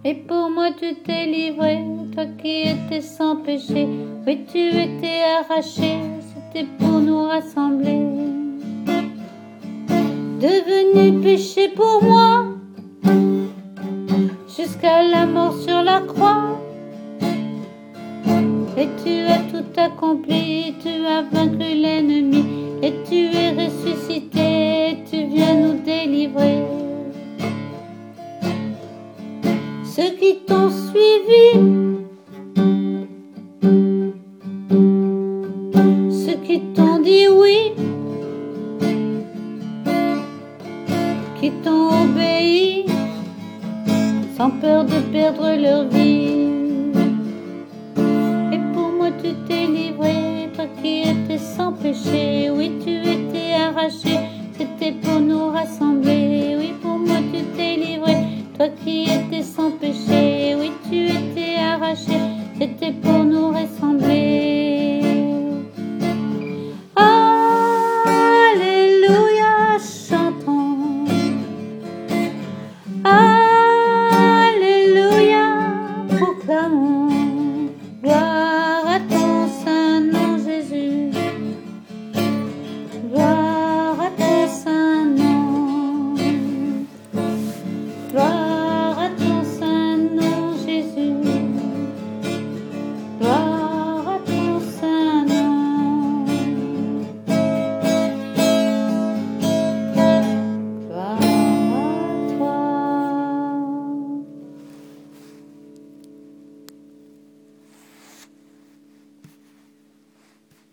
Et pour moi tu t'es livré, toi qui étais sans péché. Oui, tu étais arraché, c'était pour nous rassembler. Devenu péché pour moi, jusqu'à la mort sur la croix. Et tu as tout accompli, tu as vaincu l'ennemi. Et tu es ressuscité, tu viens nous délivrer. Ceux qui t'ont suivi, ceux qui t'ont dit oui, qui t'ont obéi, sans peur de perdre leur vie. Et pour moi tu t'es livré, toi qui étais sans péché. Oui, tu es